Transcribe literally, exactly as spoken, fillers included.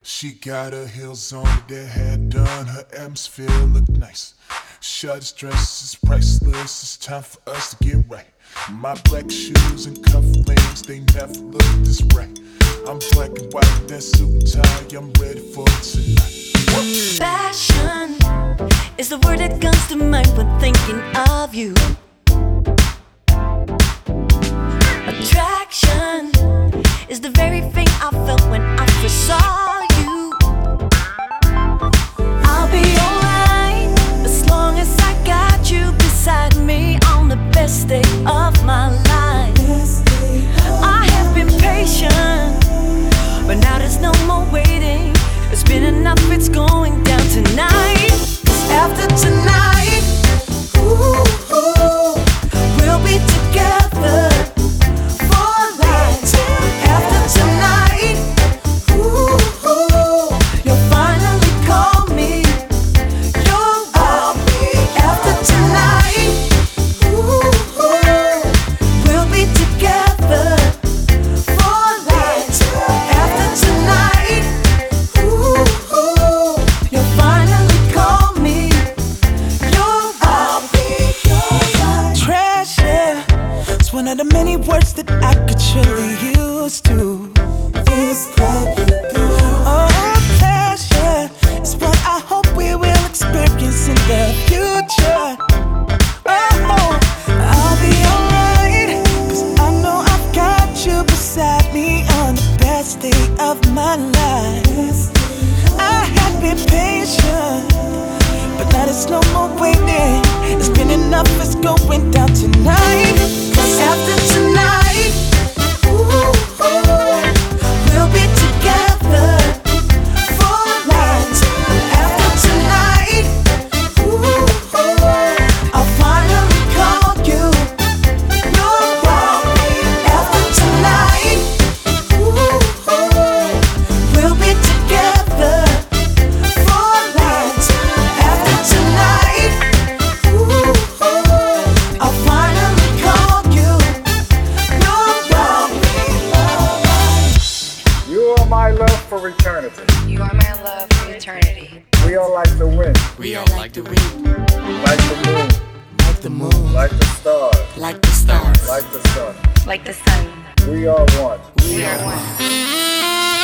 She got her heels on with their hair done, her atmosphere look nice. Shut dress is priceless, it's time for us to get right. My black shoes and cufflinks, they never look this right. I'm black and white, that suit and tie, I'm ready for tonight. Fashion is the word that comes to mind when thinking of you. Attraction is the very thing I felt when I first saw you. I'll be alright as long as I got you beside me on the best day of my life. I have been patient, but now there's no more waiting. It's been enough, it's going down tonight. 'Cause after tonight, ooh, ooh, we'll be together for life. After tonight, ooh, ooh, you'll finally call me your love. After tonight, ooh, ooh, we'll be together for life. After tonight, ooh, ooh, you'll finally call me your love. Treasure is one of the many words that I could surely use to describe you. Oh, pleasure is what I hope we will experience in the future. Oh, I'll be alright, 'cause I know I've got you beside me on the best day of my life. I have been patient, but now there's no more waiting. It's been enough, it's going down tonight. 'Cause after tonight, ooh, ooh, we'll be together for life. After tonight, ooh, ooh, I'll finally call you your wife. After tonight, ooh, ooh, we'll be together for life. After tonight, ooh, ooh, I'll finally call you your wife. You are my love for eternity. You are my love for eternity. We are like the wind, We are like the wind, like the moon, like the moon, like the stars, like the stars. like the sun. Like the sun. We are one. We are one.